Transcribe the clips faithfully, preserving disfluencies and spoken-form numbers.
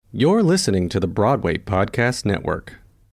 You're listening to the Broadway Podcast Network.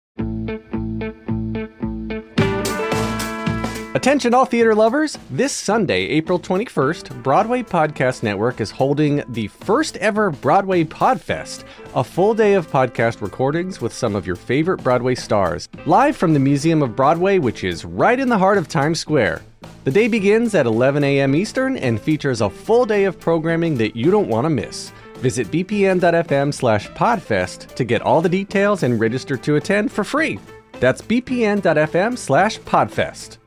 Attention all theater lovers! This Sunday, April twenty-first, Broadway Podcast Network is holding the first ever Broadway Podfest, a full day of podcast recordings with some of your favorite Broadway stars, live from the Museum of Broadway, which is right in the heart of Times Square. The day begins at eleven a.m. Eastern and features a full day of programming that you don't want to miss. Visit bpn.fm slash podfest to get all the details and register to attend for free. That's bpn.fm slash podfest.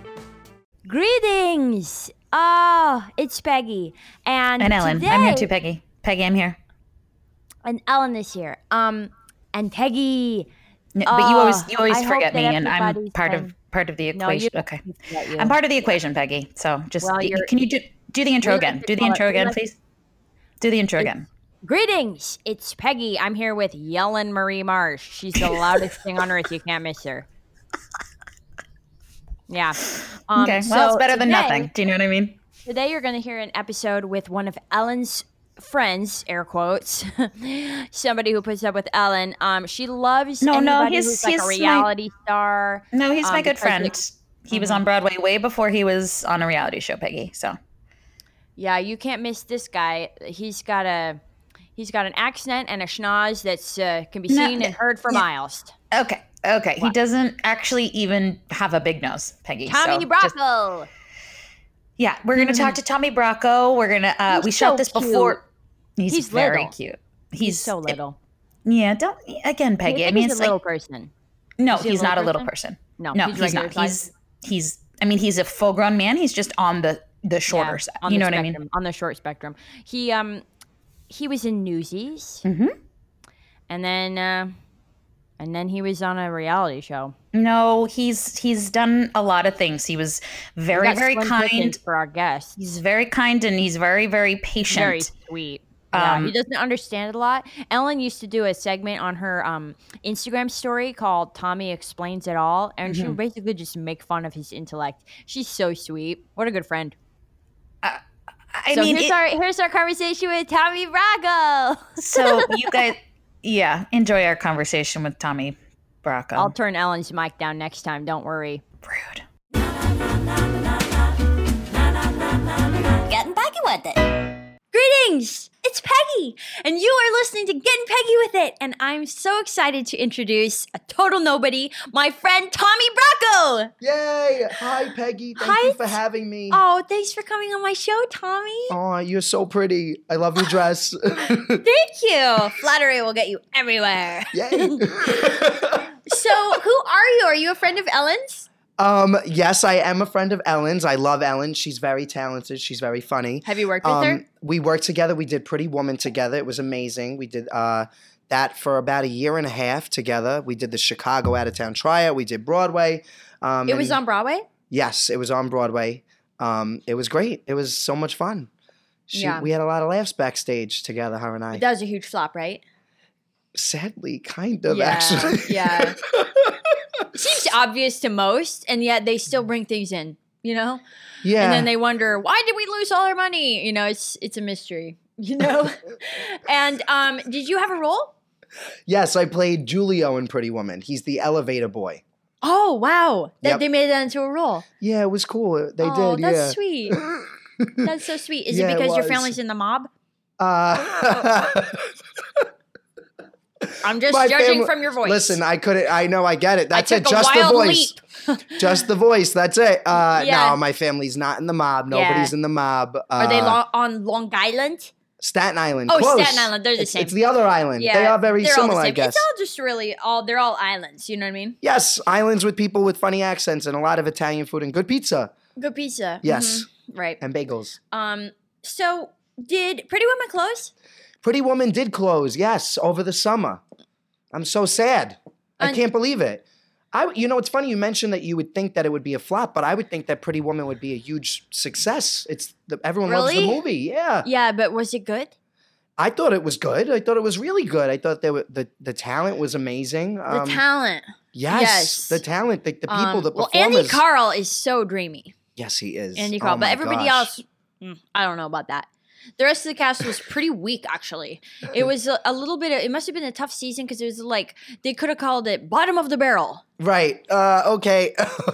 Greetings! Oh, it's Peggy. And, and Ellen. Today, I'm here too, Peggy. Peggy, I'm here. And Ellen is here. Um, and Peggy. No, but you always you always I forget me, hope that and I'm part been... of part of the No, you equation. don't Okay, forget you. I'm part of the equation, Peggy. So just Well, y- you're- can you do do the intro we again? like to Do the call it- intro we again, like- please. Do the intro again. Greetings! It's Peggy. I'm here with Yellen Marie Marsh. She's the loudest thing on earth. You can't miss her. Yeah. Um, Okay, well, so it's better than today- nothing. Do you know what I mean? Today you're going to hear an episode with one of Ellen's friends, air quotes, somebody who puts up with Ellen. Um, she loves No, no, anybody he's- who's like he's a my- reality star. No, he's um, my good because friend. it- He was on Broadway way before he was on a reality show, Peggy. So Yeah, you can't miss this guy. He's got a he's got an accent and a schnoz that's uh, can be No, seen and heard for yeah. miles. okay, okay. He What? doesn't actually even have a big nose, Peggy. Tommy so just- Bracco. yeah, we're gonna talk to Tommy Bracco. We're gonna. Uh, He's we shot so this cute. before. He's, He's very little. cute. He's, He's, so little. Yeah, don't again, Peggy. You I think mean, he's it's a little like person. no, Is he a he's little not a little person? person. No, No, he's he's, regular not. size? He's he's. I mean, he's a full grown man. He's just on the the shorter Yeah, side. on You the know what I spectrum, mean? On the short spectrum. He um he was in Newsies, Mm-hmm. and then uh, and then he was on a reality show. No, he's he's done a lot of things. He was We very got very Slim kind. Pickens for our guests. He's very kind and he's very very patient. Very sweet. Yeah, Um, he doesn't understand a lot. Ellen used to do a segment on her um, Instagram story called Tommy Explains It All, and she would basically just make fun of his intellect. She's so sweet. What a good friend. I so mean, here's, it- our, here's our conversation with Tommy Bracco. so you guys, yeah, enjoy our conversation with Tommy Bracco. I'll turn Ellen's mic down next time. Don't worry. Rude. Getting Peggy with it. Greetings! It's Peggy, and you are listening to Getting Peggy with It, and I'm so excited to introduce a total nobody, my friend Tommy Bracco! Yay! Hi, Peggy. Thank Hi, you for having me. Oh, thanks for coming on my show, Tommy. Oh, you're so pretty. I love your dress. Thank you. Flattery will get you everywhere. Yay! So, who are you? Are you a friend of Ellen's? um, yes, I am a friend of Ellen's. I love Ellen. She's very talented. She's very funny. Have you worked with Um, her? we worked together. We did Pretty Woman together. It was amazing. We did uh, that for about a year and a half together. We did the Chicago Out of Town tryout. We did Broadway. Um, It and- was on Broadway? Yes, it was on Broadway. Um, it was great. It was so much fun. She, Yeah. We had a lot of laughs backstage together, her and I. That was a huge flop, right? Sadly, kind of, Yeah, actually. yeah. Seems obvious to most, and yet they still bring things in, you know? Yeah. And then they wonder, why did we lose all our money? You know, it's it's a mystery, you know? And um, did you have a role? Yes, I played Julio in Pretty Woman. He's the elevator boy. Oh, wow. That Yep. they made that into a role. Yeah, it was cool. They oh, did, that's yeah. sweet. That's so sweet. Is Yeah, it it because your was. family's in the mob? Uh, I'm just my judging family- from your voice. Listen, I couldn't. I know, I get it. That's I it. took a Just the wild voice. Just the voice. That's it. Uh, Yeah. No, my family's not in the mob. Yeah. Nobody's in the mob. Uh, Are they lo- on Long Island? Staten Island. Oh, Close. Staten Island. They're the it's, same. It's the other island. Yeah, They are very they're all the similar, I same. guess. It's all just really all. They're all islands. You know what I mean? Yes, islands with people with funny accents and a lot of Italian food and good pizza. Good pizza. Yes. Mhm. Right. And bagels. Um. So, did Pretty Woman close? Pretty Woman did close, yes, over the summer. I'm so sad. I And- can't believe it. I, you know, it's funny you mentioned that you would think that it would be a flop, but I would think that Pretty Woman would be a huge success. It's the, everyone loves Really? the movie. Yeah, Yeah, but was it good? I thought it was good. I thought it was really good. I thought there were, the the talent was amazing. The Um, talent. yes, yes. the talent, the, the people, Um, the well, performers. Andy Carl is so dreamy. Yes, he is. Andy Oh Carl, but my everybody gosh. else, mm, I don't know about that. The rest of the cast was pretty weak, actually. It was a, a little bit. Of, it must have been a tough season because it was like they could have called it bottom of the barrel. Right. Uh, okay.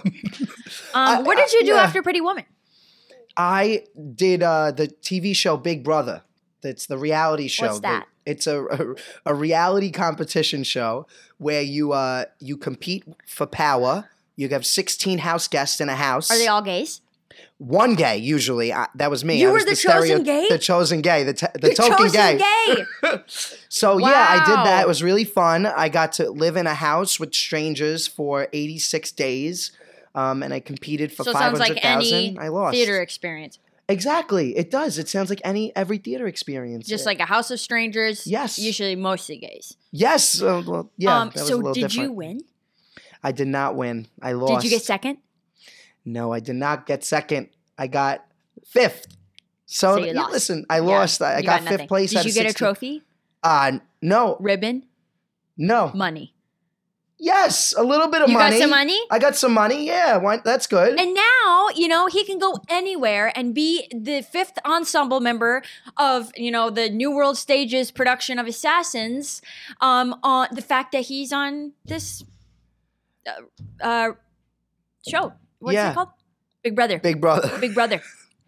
Um, what did you do yeah. after Pretty Woman? I did uh, the T V show Big Brother. That's the reality show. What's that? It's a, a a reality competition show where you uh you compete for power. You have sixteen house guests in a house. Are they all gays? One gay usually. I, that was me. You I were was the chosen gay? The chosen gay. The te- the The token chosen gay. gay. So yeah, I did that. Wow. It was really fun. I got to live in a house with strangers for eighty-six days, um, and I competed for So it five sounds hundred like any thousand. I lost. theater experience. Exactly, it does. It sounds like any every theater experience. Just like a house of strangers. Yes. Usually mostly gays. yes, uh, well, yeah. um, that was so a little did different. you win? I did not win. I lost. Did you get second? No, I did not get second. I got fifth. So, So you yeah, lost. listen, I Yeah, lost. I, I you got, nothing. fifth place. Did out you of get a sixteen. trophy? Uh, no, Ribbon? no. Money. Yes, a little bit of You money. got some money? I got some money. Yeah, why, that's good. And now, you know, he can go anywhere and be the fifth ensemble member of, you know, the New World Stages production of Assassins. Um, on the fact that he's on this uh, uh show. What's Yeah. it called? Big Brother. Big brother. Big Brother.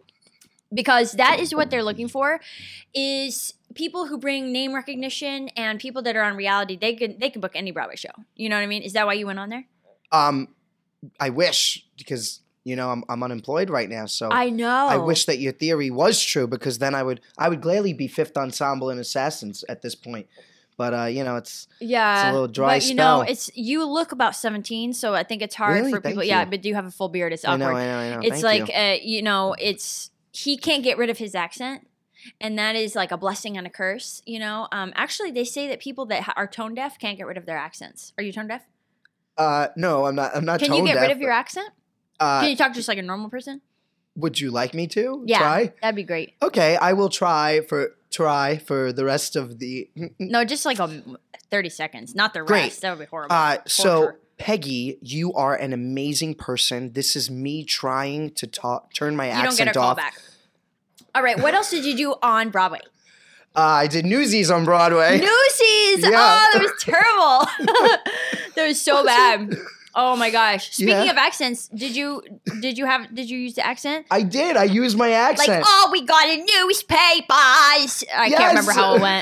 Because that is what they're looking for, is people who bring name recognition and people that are on reality. They can they can book any Broadway show. You know what I mean? Is that why you went on there? Um, I wish because you know I'm I'm unemployed right now, so I know. I wish that your theory was true because then I would I would gladly be fifth ensemble in Assassins at this point. But uh, you know, it's Yeah, It's a little dry but you know, spell. it's you look about seventeen, so I think it's hard Really? for people. Thank Yeah, you. but you have a full beard. It's I awkward. know, I know, I know. It's Thank like you. uh, you know, it's he can't get rid of his accent, and that is like a blessing and a curse. You know, um, actually, they say that people that ha- are tone deaf can't get rid of their accents. Are you tone deaf? Uh, no, I'm not. I'm not. Can tone you get deaf, rid of your accent? Uh, Can you talk just like a normal person? would you like me to Yeah, try? that'd be great. Okay, I will try for try for the rest of the. No, just like a thirty seconds, not the Great. rest. That would be horrible. Uh, so Torture. Peggy, you are an amazing person. This is me trying to talk, turn my You don't accent get a call off. back. All right, what else did you do on Broadway? Uh, I did Newsies on Broadway. Newsies! Yeah. Oh, that was terrible. That was so bad. Oh my gosh. Speaking Yeah. of accents, did you did you have did you use the accent? I did. I used my Like, accent. oh, we got a newspapers. I Yes. can't remember how it went.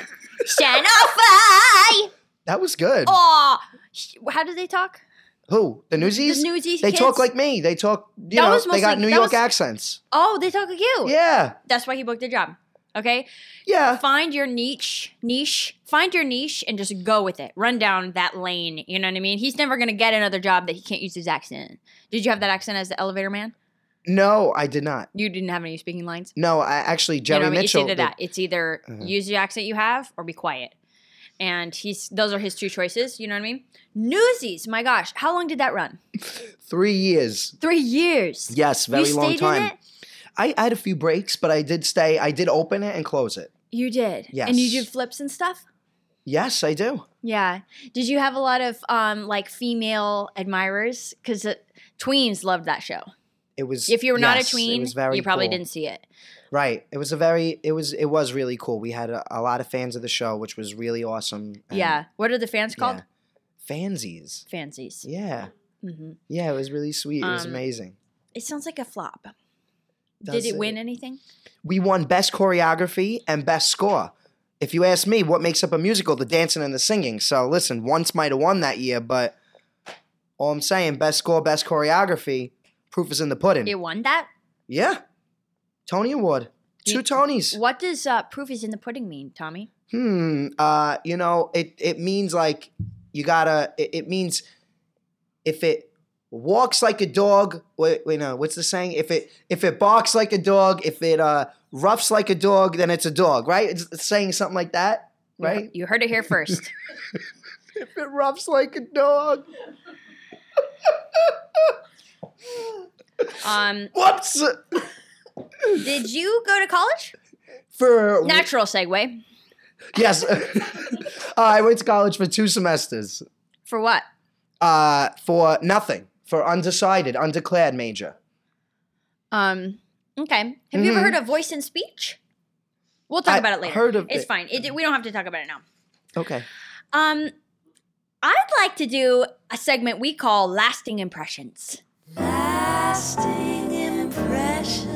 Xenophi. That was good. Oh, how did they talk? Who? The Newsies? The Newsies They kids? talk like me. They talk, you That know, was they got mostly- New that York was- accents. Oh, they talk like you. Yeah. That's why he booked the job. Okay. Yeah. Find your niche, niche, find your niche and just go with it. Run down that lane. You know what I mean? He's never going to get another job that he can't use his accent in. Did you have that accent as the elevator man? No, I did not. You didn't have any speaking lines? No, I actually, Jerry you know, Mitchell. It's either did- that. It's either Uh-huh. use the accent you have or be quiet. And he's those are his two choices. You know what I mean? Newsies. My gosh. How long did that run? Three years. Three years. Yes, very you long stayed time. in it? I, I had a few breaks, but I did stay. I did open it and close it. You did? Yes. And you did flips and stuff? Yes, I do. Yeah. Did you have a lot of um like female admirers? Because uh, tweens loved that show. It was. If you were not a yes, it tween, was very you probably cool. didn't see it. Right. It was a very. It was. It was really cool. We had a, a lot of fans of the show, which was really awesome. and- Yeah. What are the fans called? Yeah. Fansies. Fancies. Yeah. hmm Yeah. It was really sweet. It was Um, amazing. It sounds like a flop. Does Did it it? win anything? We won best choreography and best score. If you ask me, what makes up a musical? The dancing and the singing. So listen, once might have won that year, but all I'm saying, best score, best choreography. Proof is in the pudding. It won that? Yeah. Tony Award. Two You- Tonys. What does uh, proof is in the pudding mean, Tommy? Hmm. Uh, you know, it, it means like you gotta, it, it means if it walks like a dog, wait, wait, no, what's the saying? If it, if it barks like a dog, if it, uh, roughs like a dog, then it's a dog, right? It's, it's saying something like that, You- right? You heard it here first. If it roughs like a dog. um, Whoops. did you go to college? For, Natural segue. yes. uh, I went to college for two semesters. For what? Uh, for nothing. For undecided, undeclared major. Um, okay. Have you ever Mhm. heard of voice and speech? We'll talk I about it later. heard of it's it. fine. It, we don't have to talk about it now. Okay. Um, I'd like to do a segment we call Lasting Impressions. Lasting Impression.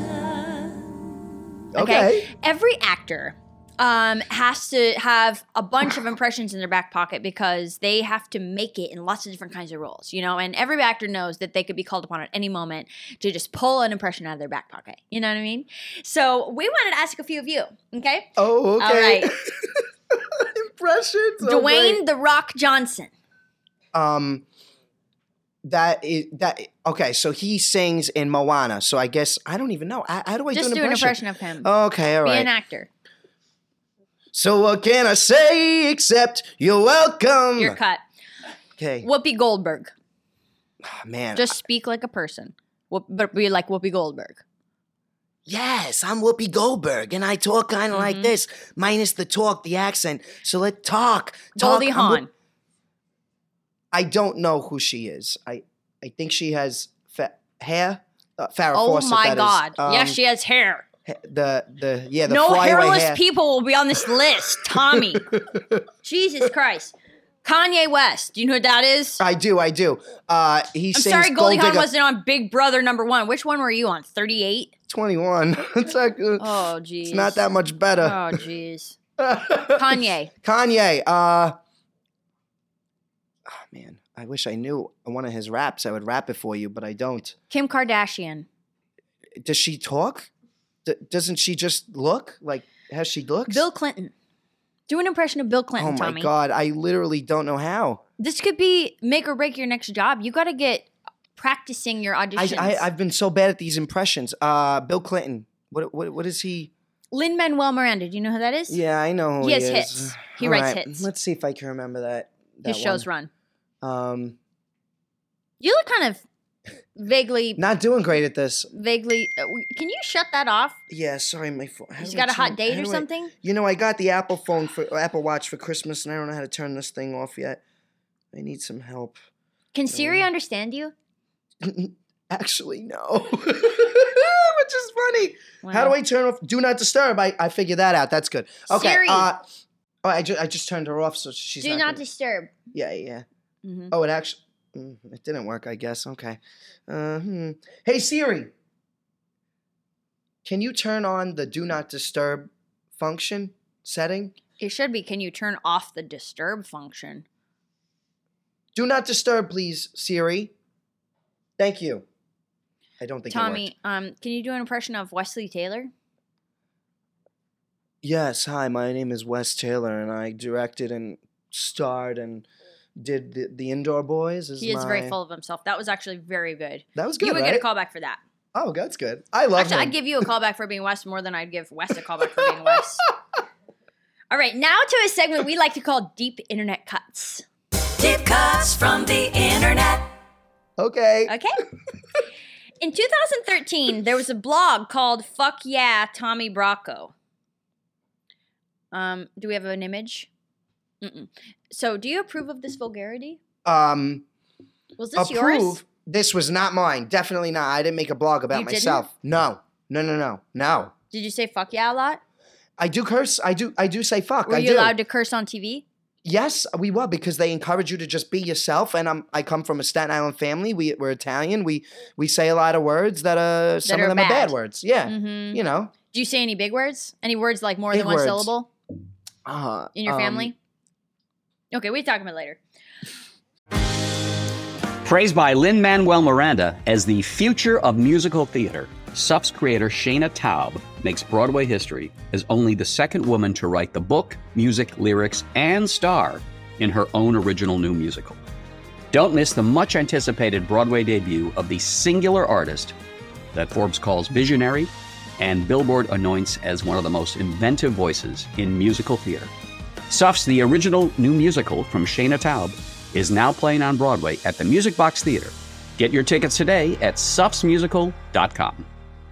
Okay. Every actor um, has to have a bunch of impressions in their back pocket because they have to make it in lots of different kinds of roles, you know? And every actor knows that they could be called upon at any moment to just pull an impression out of their back pocket. You know what I mean? So we wanted to ask a few of you, okay? Oh, okay. All right. Impressions. Oh, Dwayne great. The Rock Johnson. Um, that is that. Okay, so he sings in Moana. So I guess I don't even know. How, how do I Just do do an an impression? impression of him. Okay, all Be right. an actor. So what can I say except you're welcome? You're cut. Okay. Whoopi Goldberg. Oh, man. Just speak like a person. Whoop- But be like Whoopi Goldberg. Yes, I'm Whoopi Goldberg, and I talk kind of Mm-hmm. like this, minus the talk, the accent. So let's talk. talk. Goldie I'm Hawn. Whoop- I don't know who she is. I I think she has fa- hair. Uh, Farrah Oh Fawcett, my that is. God. Um, yes, she has hair. ha- The the yeah the No flyaway hairless hair. people will be on this list. Tommy. Jesus Christ. Kanye West. Do you know who that is? I do, I do. Uh, he I'm sings sorry Goldie Gold Hawn Digger wasn't on Big Brother number one. Which one were you on? thirty-eight? twenty-one. It's like, uh, Oh, jeez. it's not that much better. Oh, jeez. Kanye. Kanye. Uh, oh, man, I wish I knew one of his raps. I would rap it for you, but I don't. Kim Kardashian. Does she talk? D- doesn't she just look like how she looks? Bill Clinton. Do an impression of Bill Clinton, Oh my Tommy. God, I literally don't know how. This could be make or break your next job. You got to get practicing your I, auditions. I I've been so bad at these impressions. Uh, Bill Clinton. What what what is he? Lin-Manuel Miranda. Do you know who that is? Yeah, I know who He he, has is. hits. He All writes right, hits. Let's see if I can remember that. that His shows one. run. Um, You look kind of vaguely, not doing great at this. vaguely. Uh, can you shut that off? Yeah, sorry, my phone. You got a hot date or something? You know, I got the Apple phone for or Apple Watch for Christmas, and I don't know how to turn this thing off yet. I need some help. Can Siri understand you? Actually, no. Which is funny. How do I turn off Do Not Disturb? I, I figured that out. That's good. Okay. Siri. Uh, oh, I, ju- I just turned her off, so she's Do not. not gonna- disturb. yeah, yeah. Mhm. Oh, it actually. mm, It didn't work, I guess. Okay. Uh, hmm. Hey, Siri. Can you turn on the Do Not Disturb function setting? It should be. Can you turn off the disturb function? Do Not Disturb, please, Siri. Thank you. I don't think it worked. Tommy, um, can you do an impression of Wesley Taylor? Yes, hi, my name is Wes Taylor, and I directed and starred and did the, the Indoor Boys. Is He is very my- full of himself. That was actually very good. That was good, You would right? get a call back for that. Oh, that's good. I love Actually, him. I'd give you a call back for being Wes more than I'd give Wes a call back for being Wes. All right, now to a segment we like to call Deep Internet Cuts. Deep cuts from the internet. Okay. Okay? In two thousand thirteen, there was a blog called Fuck Yeah, Tommy Bracco. Um, do we have an image? Mm-mm. So, do you approve of this vulgarity? Um, Was this approve. yours? This was not mine. Definitely not. I didn't make a blog about You didn't? myself. No. No, no, no. No. Did you say fuck yeah a lot? I do curse. I do. I do say fuck. Were I you do. allowed to curse on T V? Yes, we were because they encourage you to just be yourself. And I'm. I come from a Staten Island family. We we're Italian. We we say a lot of words that uh some are of them are bad. bad words. Yeah. Mm-hmm. You know. Do you say any big words? Any words like more Big than one words. syllable Uh, in your um, family? Okay, we talk about it later. Praised by Lin-Manuel Miranda as the future of musical theater, S U F's creator Shayna Taub makes Broadway history as only the second woman to write the book, music, lyrics, and star in her own original new musical. Don't miss the much-anticipated Broadway debut of the singular artist that Forbes calls visionary and Billboard anoints as one of the most inventive voices in musical theater. S U F's The Original New Musical from Shayna Taub is now playing on Broadway at the Music Box Theater. Get your tickets today at sufs musical dot com.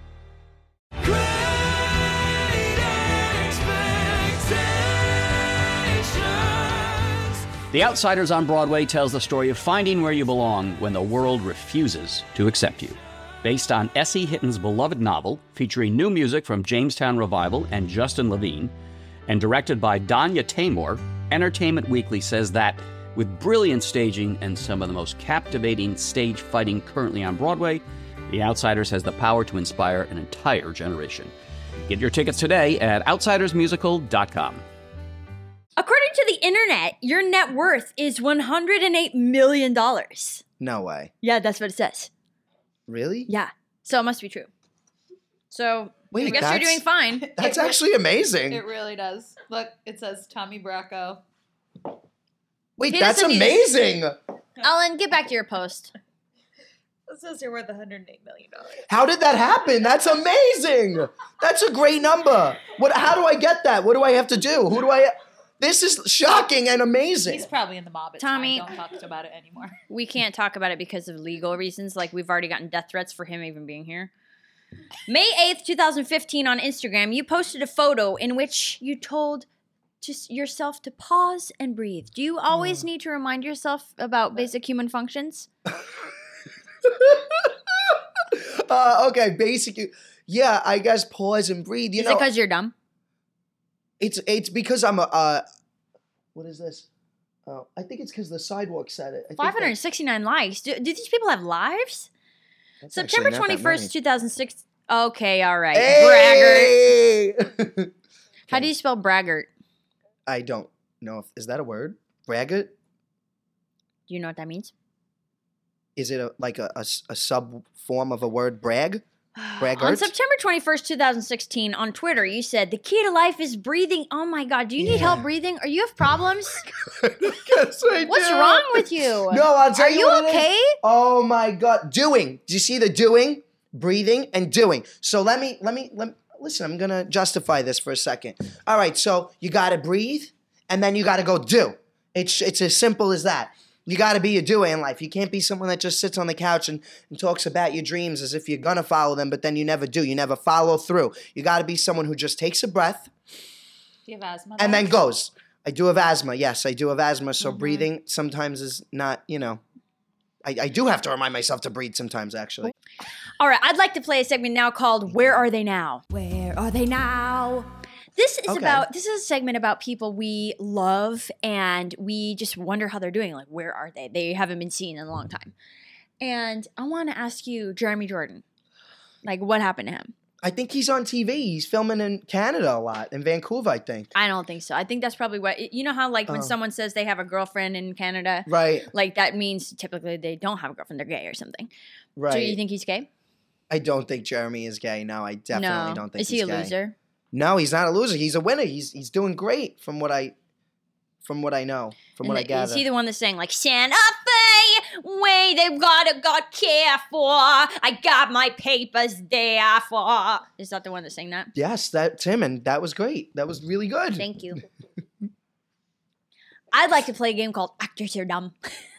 The Outsiders on Broadway tells the story of finding where you belong when the world refuses to accept you. Based on S E. Hitton's beloved novel, featuring new music from Jamestown Revival and Justin Levine, and directed by Danya Tamor, Entertainment Weekly says that, with brilliant staging and some of the most captivating stage fighting currently on Broadway, The Outsiders has the power to inspire an entire generation. Get your tickets today at outsiders musical dot com. According to the internet, your net worth is one hundred eight million dollars. No way. Yeah, that's what it says. Really? Yeah. So it must be true. So Wait, I guess you're that's- doing fine. That's actually amazing. It really does. Look, it says Tommy Bracco. Wait, He that's doesn't need- amazing. Ellen, get back to your post. It says you're worth one hundred eight million dollars. How did that happen? That's amazing. That's a great number. What? How do I get that? What do I have to do? Who do I? This is shocking and amazing. He's probably in the mob. It's Tommy- fine. Don't talk about it anymore. We can't talk about it because of legal reasons. Like, we've already gotten death threats for him even being here. May eighth, twenty fifteen on Instagram, you posted a photo in which you told just yourself to pause and breathe. Do you always need to remind yourself about basic human functions? uh, okay, basically, yeah. I guess pause and breathe. You Is know, it because you're dumb? it's it's because I'm a. Uh, what is this? Oh, I think it's because the sidewalk said it. I think five that- hundred sixty-nine likes. Do, do these people have lives? that's September actually not that twenty-first, two thousand six. Okay, all right. many. Braggart. Hey! How do you spell braggart? I don't know if is that a word. Braggart? Do you know what that means? Is it a, like a, a, s- a sub form of a word? Brag? On Braggart? September twenty-first, twenty sixteen, on Twitter, you said, the key to life is breathing. Oh my God, do you need Yeah. help breathing? Are you have problems? Yes, I What's do. wrong with you? No, I'll tell Are you you what it is. okay? Oh my God. Doing. Do you see the doing? Breathing and doing. So let me, let me, let me, listen, I'm going to justify this for a second. All right. So you got to breathe and then you got to go do. It's, it's as simple as that. You got to be a doer in life. You can't be someone that just sits on the couch and, and talks about your dreams as if you're going to follow them, but then you never do. You never follow through. You got to be someone who just takes a breath Do you have asthma? and though? then goes. I do have asthma. Yes, I do have asthma. So Mm-hmm. breathing sometimes is not, you know, I, I do have to remind myself to breathe sometimes, actually. All right, I'd like to play a segment now called Where Are They Now? Where are they now? This is Okay. about this is a segment about people we love and we just wonder how they're doing. Like, where are they? They haven't been seen in a long time. And I want to ask you, Jeremy Jordan, like, what happened to him? I think he's on T V. He's filming in Canada a lot, in Vancouver, I think. I don't think so. I think that's probably what you know how like when Oh. someone says they have a girlfriend in Canada, Right, like that means typically they don't have a girlfriend, they're gay or something. right. So you think he's gay? I don't think Jeremy is gay. No, I definitely no. don't think Is he's he a gay. loser? No, he's not a loser. He's a winner. He's he's doing great from what I from what I know, from And what I the- gather. Is he the one that's saying like Santa Fe, way they've gotta got care for? I got my papers there for. Is that the one that's saying that? Yes, that's him, and that was great. That was really good. Thank you. I'd like to play a game called Actors Are Dumb.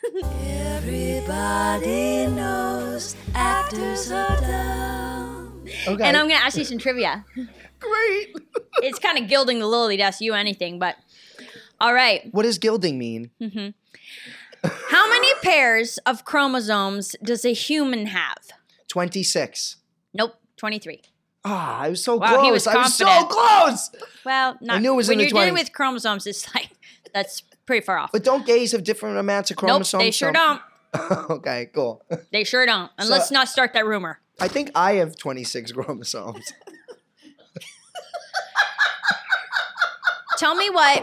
Everybody knows actors are dumb. Okay, And I'm gonna ask you some trivia. great. It's kind of gilding the lily to ask you anything, but all right. What does gilding mean? How many pairs of chromosomes does a human have? Twenty-six. Nope, twenty-three. Ah, I was so Wow, close. he was I was so confident. close. Well, not knew it was when in the you're dealing twenties. with chromosomes. It's like that's pretty far off. But don't gays have different amounts of Nope, chromosomes? they sure So- don't. Okay, cool. They sure don't. And let's not start that rumor. I think I have twenty-six chromosomes. Tell me what.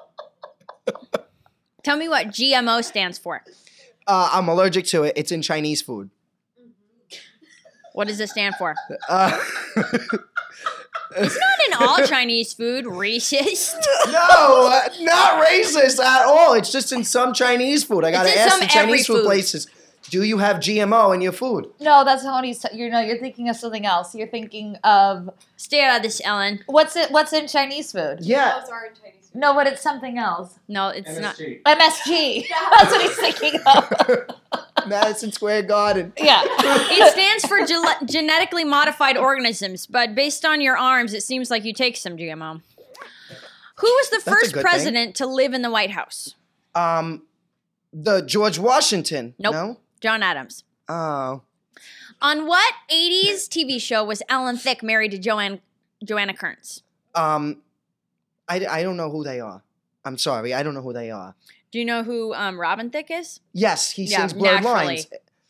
Tell me what G M O stands for. Uh, I'm allergic to it. It's in Chinese food. What does it stand for? Uh, Not in all Chinese food, racist. no, uh, not racist at all. It's just in some Chinese food. I gotta in ask some the every Chinese food food. places, do you have G M O in your food? No, that's not what he's. T- you're no, you're thinking of something else. You're thinking of Stay out of this, Ellen. what's it? What's in Chinese food? Yeah. No, but it's something else. No, it's not. M S G. That's what he's thinking of. Madison Square Garden. Yeah. It stands for ge- genetically modified organisms, but based on your arms, it seems like you take some G M O. Who was the a first good president to live in the White House? Um, the George Washington. Nope. No? John Adams. Oh, On what eighties T V show was Alan Thicke married to Joanne Joanna Kearns? Um, I, I don't know who they are. I'm sorry, I don't know who they are. Do you know who um, Robin Thicke is? Yes, he Yeah, sings Blurred naturally. Lines.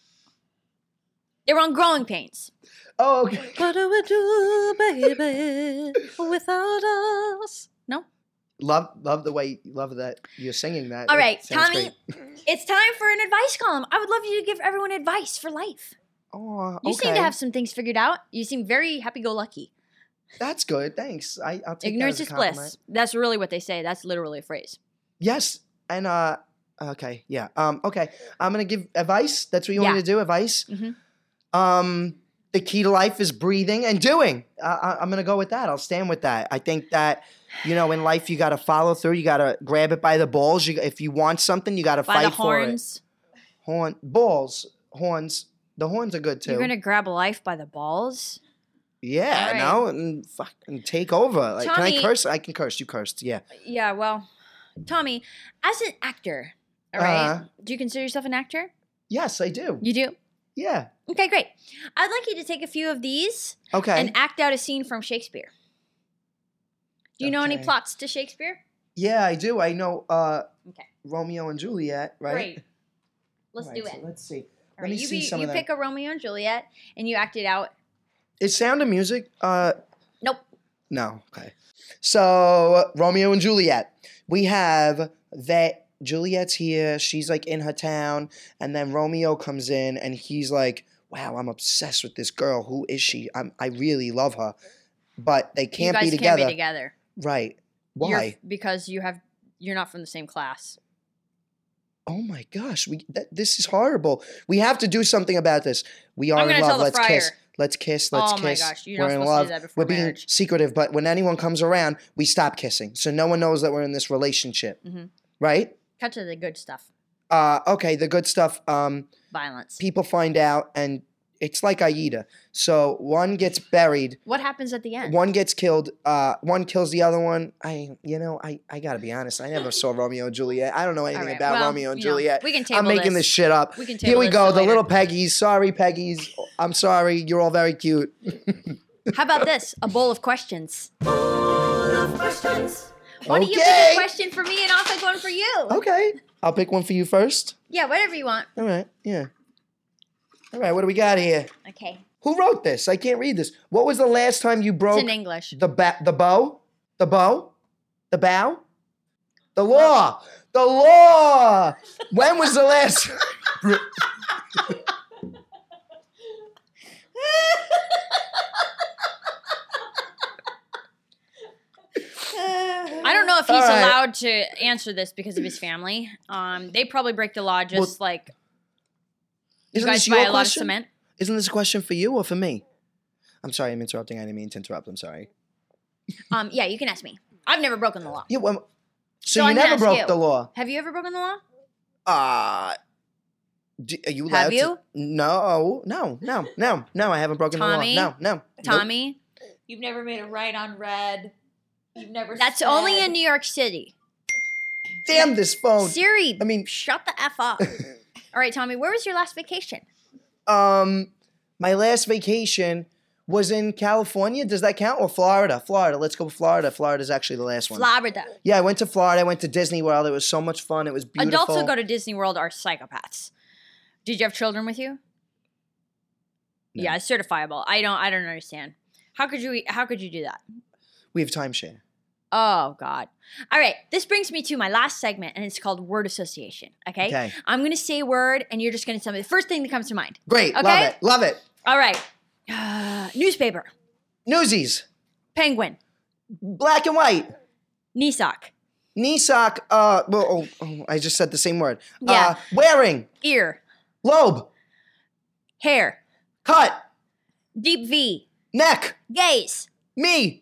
They were on Growing Pains. Oh, okay. What do we do, baby, without us? No? Love, love the way, love that you're singing that. All It right, sounds Tommy, great. it's time for an advice column. I would love you to give everyone advice for life. Oh, You seem to okay. have some things figured out. You seem very happy-go-lucky. That's good. Thanks. I, I'll take Ignorance that is as a compliment. bliss. That's really what they say. That's literally a phrase. Yes, and uh, okay, yeah, um, okay. I'm gonna give advice. That's what you want Yeah. me to do. Advice. Mhm. Um, the key to life is breathing and doing. Uh, I, I'm gonna go with that. I'll stand with that. I think that you know, in life, you got to follow through. You got to grab it by the balls. You, if you want something, you got to By fight the for it. horns. Horn balls, horns. The horns are good too. You're going to grab life by the balls? yeah, All right. no, and fucking take over. Like, can Tommy- I curse? I can curse. You cursed. Yeah. Yeah, well, Tommy, as an actor, all right, Uh-huh. do you consider yourself an actor? Yes, I do. You do? Yeah. Okay, great. I'd like you to take a few of these Okay. and act out a scene from Shakespeare. Do you know any Okay. plots to Shakespeare? yeah, I do. I know uh, Okay, Romeo and Juliet, right? great. Let's Right, do so it. let's see. All Let right, me you see be- some you of pick that. a Romeo and Juliet and you act it out. Is Sound of Music? Uh, Nope. no. Okay. So Romeo and Juliet. We have that Juliet's here. She's like in her town, and then Romeo comes in, and he's like, "Wow, I'm obsessed with this girl. Who is she? I'm, I really love her." But they You can't guys be together. can't be together. Right. Why? You're- because you have you're not from the same class. Oh my gosh, we th- this is horrible. We have to do something about this. We are I'm in gonna love. tell the Let's kiss. friar. Let's kiss. Let's Oh my kiss. gosh, you're we're not in supposed to love. do that before we're being marriage. secretive, but when anyone comes around, we stop kissing, so no one knows that we're in this relationship. Mhm. Right? Cut to the good stuff. Uh, okay, the good stuff. Um, Violence. people find out, and it's like Aida. So one gets buried, What happens at the end? one gets killed. Uh, one kills the other one. I, you know, I, I gotta be honest. I never saw Romeo and Juliet. I don't know anything All right, about well, Romeo and you know, Juliet. we can table I'm making this. shit up. We can Here table we this go. for The later. little Peggies. Sorry, Peggies. I'm sorry. You're all very cute. How about this? A bowl of questions. Full of questions. Why don't you pick Okay. a question for me and I'll pick one for you? Okay. I'll pick one for you first. Yeah, whatever you want. All right. Yeah. All right. What do we got here? Okay. Who wrote this? I can't read this. What was the last time you broke It's in English. the ba- the bow? The bow? The bow? The law. The law. When was the last? I don't know if he's All right. allowed to answer this because of his family. Um, they probably break the law just like you Isn't guys this buy your a lot of question? cement. Isn't this a question for you or for me? I'm sorry, I'm interrupting. I didn't mean to interrupt. I'm sorry. Um, yeah, you can ask me. I've never broken the law. Yeah, well, so, So you I'm gonna never ask broke you. the law. Have you ever broken the law? Uh, do, are you allowed Have to- you? No, no, no, no, no. I haven't broken Tommy? the law. No, no. Nope. Tommy? You've never made a right on red. You've never. That's said- only in New York City. Damn this phone. Siri, I mean- shut the F up. All right, Tommy, where was your last vacation? Um, my last vacation was in California. Does that count? Or Florida? Florida. Let's go with Florida. Florida's actually the last one. Florida. Yeah, I went to Florida. I went to Disney World. It was so much fun. It was beautiful. Adults who go to Disney World are psychopaths. Did you have children with you? No. Yeah, it's certifiable. I don't I don't understand. How could you how could you do that? We have timeshare. Oh God. All right. This brings me to my last segment, and it's called word association. Okay. Okay. I'm gonna say a word, and you're just gonna tell me the first thing that comes to mind. Great. Love Okay. it. Love it. All right. Uh, newspaper. Newsies. Penguin. Black and white. Knee sock. Knee sock. Uh, well, oh, oh, I just said the same word. Yeah. Uh, wearing. Ear. Lobe. Hair. Cut. Deep V. Neck. Gaze. Me.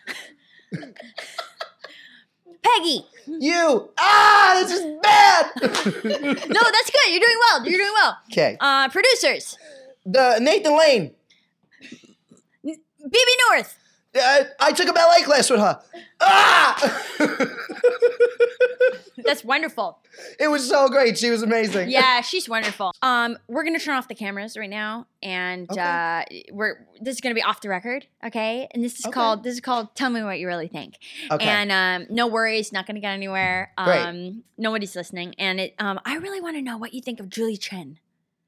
Peggy. You. Ah, this is bad. No, that's good. You're doing well. You're doing well. Okay. Uh, producers. The Nathan Lane. B B North. Uh, I took a ballet class with her. Ah! That's wonderful. It was so great. She was amazing. Yeah, she's wonderful. Um, we're gonna turn off the cameras right now, and Okay. uh, we're this is gonna be off the record, okay? And this is Okay. called this is called Tell Me What You Really Think. Okay. And um, no worries, not gonna get anywhere. Great. Um, nobody's listening, and it. Um, I really want to know what you think of Julie Chen.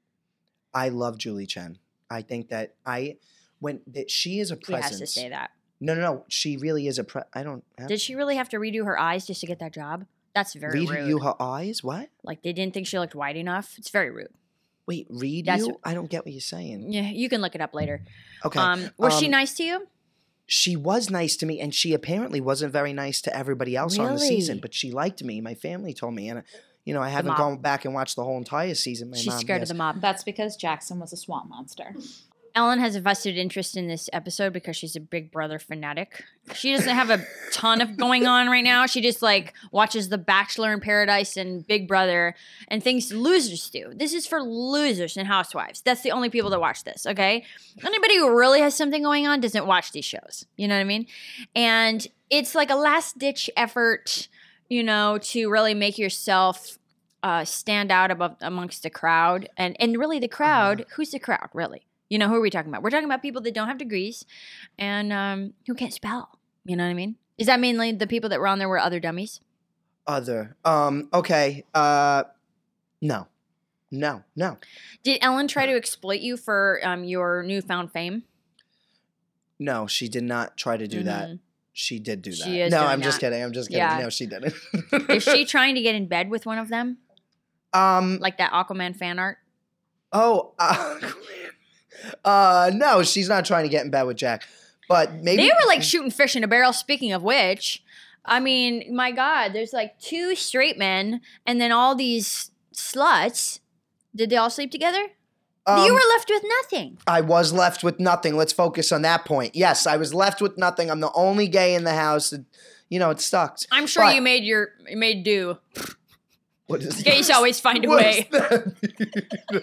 I love Julie Chen. I think that I, when that she is a He presence. has to say that. No, no, no. She really is a pre. I don't. Have Did she really have to redo her eyes just to get that job? That's very read rude. you her eyes. What? Like they didn't think she looked wide enough. It's very rude. Wait, read That's- you? I don't get what you're saying. Yeah, you can look it up later. Okay. Um, was she um, nice to you? She was nice to me, and she apparently wasn't very nice to everybody else on the season. Really? But she liked me. My family told me, and uh, you know, I haven't mob. gone back and watched the whole entire season. My She's mom, scared yes. of the mob. That's because Jackson was a swamp monster. Ellen has a vested interest in this episode because she's a Big Brother fanatic. She doesn't have a ton of going on right now. She just like watches The Bachelor in Paradise and Big Brother and things losers do. This is for losers and housewives. That's the only people that watch this, okay? Anybody who really has something going on doesn't watch these shows. You know what I mean? And it's like a last ditch effort, you know, to really make yourself uh, stand out above amongst the crowd. And and really the crowd, who's the crowd, really? You know, who are we talking about? We're talking about people that don't have degrees and um, who can't spell. You know what I mean? Is that mainly the people that were on there were other dummies? Other. Um. Okay. Uh. No. No. No. Did Ellen try to exploit you for um, your newfound fame? No. She did not try to do that. Mhm. She did do that. She is no, doing I'm just that. kidding. I'm just kidding. Yeah. No, she didn't. Is she trying to get in bed with one of them? Um. Like that Aquaman fan art? Oh. Uh, uh. No, she's not trying to get in bed with Jack. But maybe They were like shooting fish in a barrel, speaking of which. I mean, my God, there's like two straight men and then all these sluts. Did they all sleep together? Um, you were left with nothing. I was left with nothing. Let's focus on that point. Yes, I was left with nothing. I'm the only gay in the house. It, you know, it sucks. I'm sure But- you made your you made do. What is Gays always find a What way. does that mean?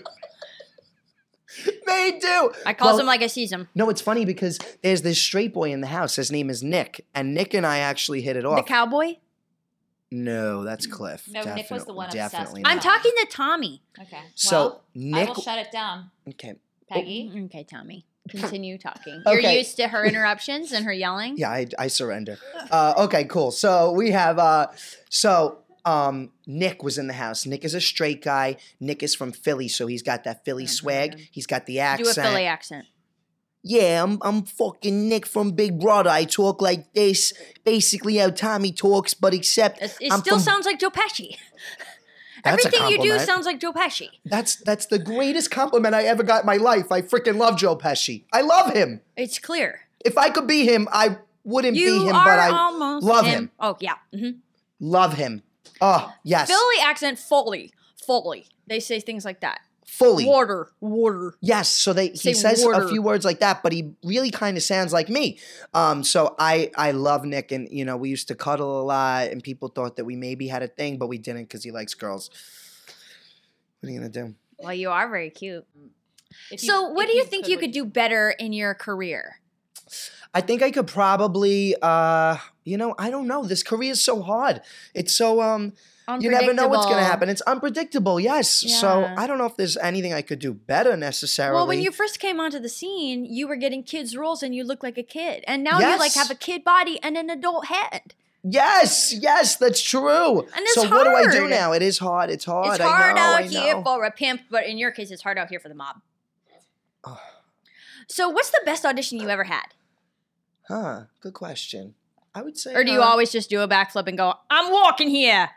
They do. I calls Well, them like I sees them. No, it's funny because there's this straight boy in the house. His name is Nick, and Nick and I actually hit it The off. cowboy. No, that's Cliff. No, Nick was the one obsessed definitely with I'm not. talking to Tommy. Okay. So well, Nick. I will shut it down, Okay. Peggy. Okay, Tommy. Continue talking. You're Okay. used to her interruptions and her yelling. Yeah, I, I surrender. Uh, okay, cool. So we have uh, so um, Nick was in the house. Nick is a straight guy. Nick is from Philly, so he's got that Philly swag. He's got the Do a accent. Philly accent. Yeah, I'm I'm fucking Nick from Big Brother. I talk like this, basically how Tommy talks, but except It, it I'm still from- sounds like Joe Pesci. That's a Everything you do compliment. sounds like Joe Pesci. That's that's the greatest compliment I ever got in my life. I freaking love Joe Pesci. I love him. It's clear. If I could be him, I wouldn't You be him, are but I almost love him. Oh yeah. hmm Love him. Oh yes, Philly accent, fully, fully. They say things like that. fully. Water, water. Yes, so they Say he says water. a few words like that, but he really kind of sounds like me. Um, so I I love Nick, and you know we used to cuddle a lot, and people thought that we maybe had a thing, but we didn't because he likes girls. What are you gonna do? Well, you are very cute. If So, what if do you think you would could do better in your career? I think I could probably, uh, you know, I don't know. This career is so hard. It's so um, you never know what's gonna Unpredictable. happen. It's unpredictable. Yes. So Yeah. I don't know if there's anything I could do better necessarily. Well, when you first came onto the scene, you were getting kids' roles and you looked like a kid. And now you like Yes. have a kid body and an adult head. Yes, yes, that's true. And it's so what do I do hard. now? It is hard. It's hard. It's hard I know, out I here know. for a pimp, but in your case, it's hard out here for the mob. Oh. So, what's the best audition you ever had? Huh. Good question. I would say. Or do you uh, always just do a backflip and go, I'm walking here?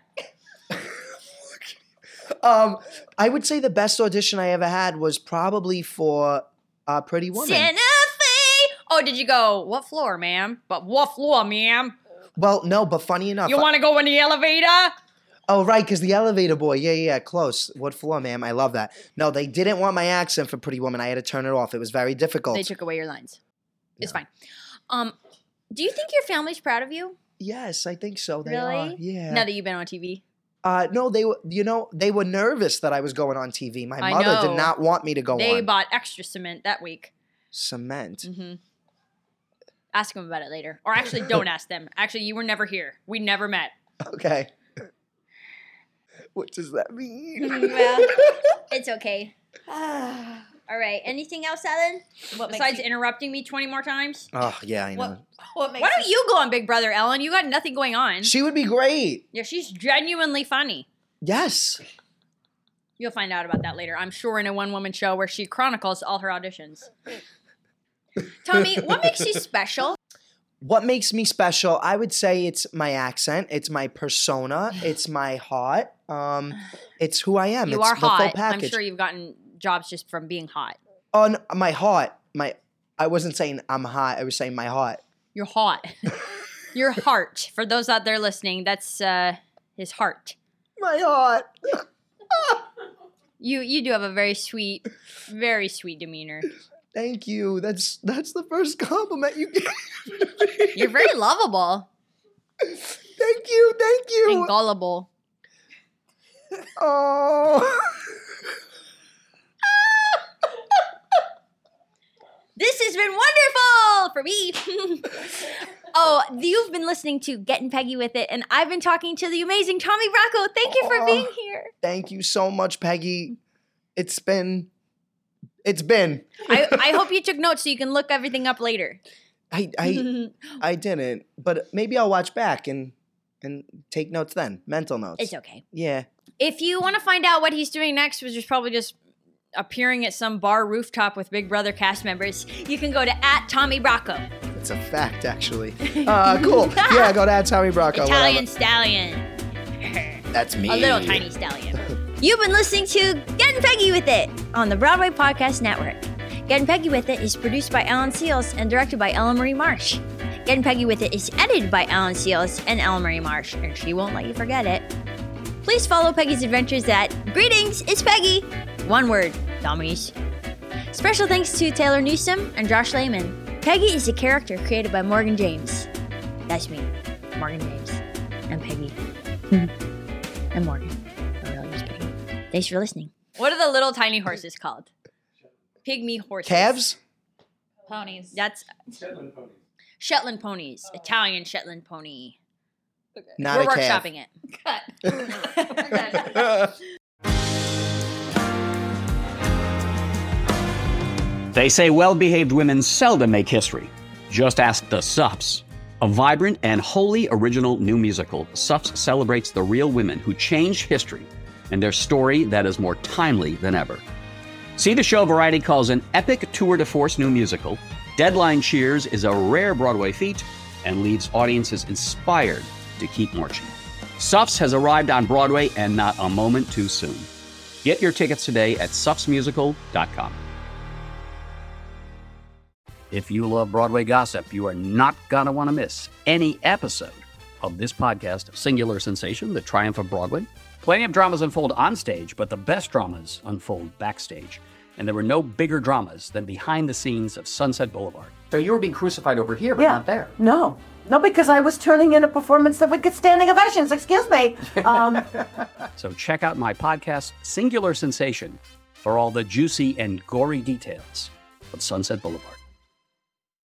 Um, I would say the best audition I ever had was probably for uh, Pretty Woman. Santa Fe! Oh, did you go, what floor, ma'am? But what floor, ma'am? Well, no, but funny enough. You want to go in the elevator? Oh, right, because the elevator boy. Yeah, yeah, yeah, close. What floor, ma'am? I love that. No, they didn't want my accent for Pretty Woman. I had to turn it off. It was very difficult. They took away your lines. It's fine. Um, do you think your family's proud of you? Yes, I think so. They Really? are. Yeah. Now that you've been on T V? uh, no, they were. You know, they were nervous that I was going on T V. My I mother know. did not want me to go They on. bought extra cement that week. Cement. hmm Ask them about it later. Or actually, don't ask them. Actually, you were never here. We never met. Okay. What does that mean? Well, it's okay. All right. Anything else, Ellen? What makes Besides you- interrupting me twenty more times? Oh, yeah, I know. What, what makes Why don't you go on Big Brother, Ellen? You got nothing going on. She would be great. Yeah, she's genuinely funny. Yes. You'll find out about that later. I'm sure in a one-woman show where she chronicles all her auditions. Tommy, what makes you special? What makes me special? I would say it's my accent. It's my persona. It's my heart. Um, it's who I am. You it's are the full hot. I'm package. sure you've gotten jobs just from being hot. On my heart. My. I wasn't saying I'm hot. I was saying my heart. You're hot. Your heart. For those out there listening, that's uh, his heart. My heart. You you do have a very sweet, very sweet demeanor. Thank you. That's that's the first compliment you gave me. You're very lovable Thank you. Thank you. and gullible. Oh. This has been wonderful for me. Oh, you've been listening to Getting Peggy With It, and I've been talking to the amazing Tommy Bracco. Thank you for Aw. being here. Thank you so much, Peggy. It's been. It's been. I, I hope you took notes so you can look everything up later. I I I didn't, but maybe I'll watch back and and take notes then. Mental notes. It's okay. Yeah. If you want to find out what he's doing next, which is probably just appearing at some bar rooftop with Big Brother cast members, you can go to at Tommy Bracco. It's a fact, actually. Uh, cool. Yeah, go to at Tommy Bracco. Italian whatever. stallion. That's me. A little tiny stallion. You've been listening to Getting Peggy With It on the Broadway Podcast Network. Getting Peggy With It is produced by Ellen Seals and directed by Ellen Marie Marsh. Getting Peggy With It is edited by Ellen Seals and Ellen Marie Marsh, and she won't let you forget it. Please follow Peggy's adventures at Greetings, it's Peggy. One word, dummies. Special thanks to Taylor Newsom and Josh Lehman. Peggy is a character created by Morgan James. That's me, Morgan James. I'm Peggy. I'm Morgan. My real name's Peggy. Thanks for listening. What are the little tiny horses called? Pygmy horses. Calves? ponies? That's Shetland ponies. Shetland ponies. Italian Shetland pony. Not We're a calf. workshopping it. Cut. They say well-behaved women seldom make history. Just ask the Suffs. A vibrant and wholly original new musical, Suffs celebrates the real women who changed history and their story that is more timely than ever. See the show Variety calls an epic tour de force new musical. Deadline cheers is a rare Broadway feat and leaves audiences inspired to keep marching. Suffs has arrived on Broadway and not a moment too soon. Get your tickets today at suffs musical dot com. If you love Broadway gossip, you are not going to want to miss any episode of this podcast, Singular Sensation, The Triumph of Broadway. Plenty of dramas unfold on stage, but the best dramas unfold backstage. And there were no bigger dramas than behind the scenes of Sunset Boulevard. So you were being crucified over here, but Yeah. not there. No. No, because I was turning in a performance that would get standing ovations. Excuse me. Um, So check out my podcast, Singular Sensation, for all the juicy and gory details of Sunset Boulevard.